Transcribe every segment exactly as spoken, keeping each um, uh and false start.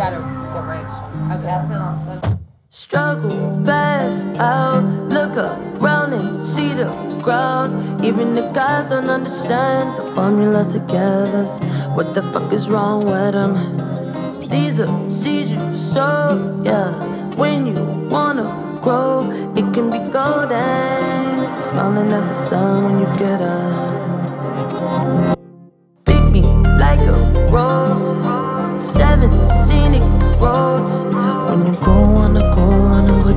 gotta get right. Okay, I'll put on. Struggle, pass out, look around and see the ground. Even the guys don't understand the formulas together. What the fuck is wrong with them? These are seeds you sow, yeah. When you wanna grow, it can be golden. Smiling at the sun when you get up. Pick me like a rose. Seven scenic roads. When you go on the go on the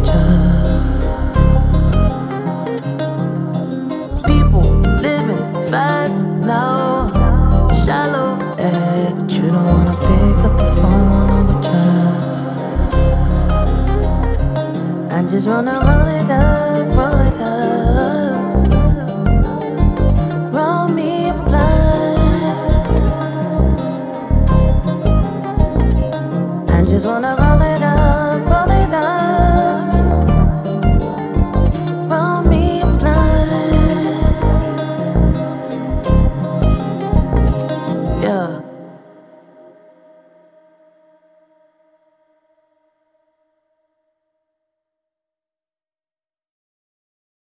witcher. People living fast now. Shallow end, but you don't wanna pick up the phone on witcher. I just wanna run.